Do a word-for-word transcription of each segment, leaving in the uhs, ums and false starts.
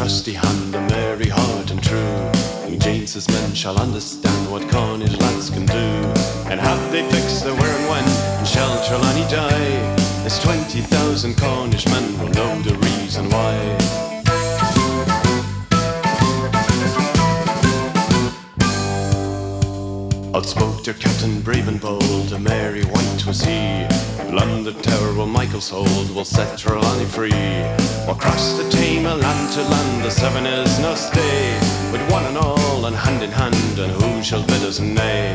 trusty hand, a merry heart and true. King James's men shall understand what Cornish lads can do. And have they fixed the where and when, and shall Trelawney die? There's twenty thousand Cornish men will know the reason why. Outspoke their captain brave and bold, a merry wight was he. London tower will Michael's hold, will set Trelawney free. We'll cross the Tame, land to land, the Severn is no stay. With one and all, and hand in hand, and who shall bid us nay?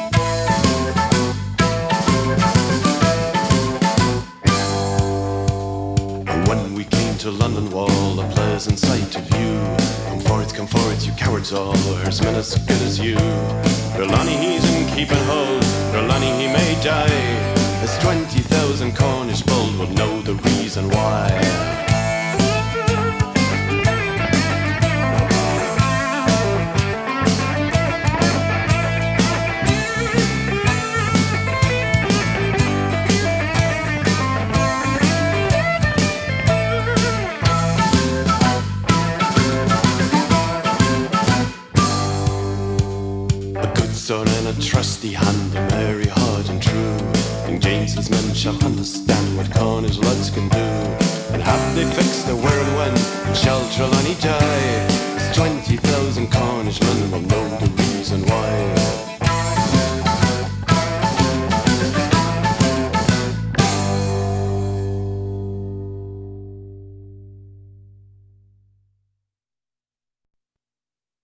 And when we came to London wall, a pleasant sight to view. Come forth, come forth, you cowards all, there's men as good as you. Trelawney he's in keeping hold, Trelawney he may die. There's twenty thousand Cornish bold will know the reason why. Son and a trusty hand, a merry heart and true. King James's men shall understand what Cornish lads can do. And have they fixed the where and when, and shall Trelawney die? There's twenty thousand Cornish men will know the reason why.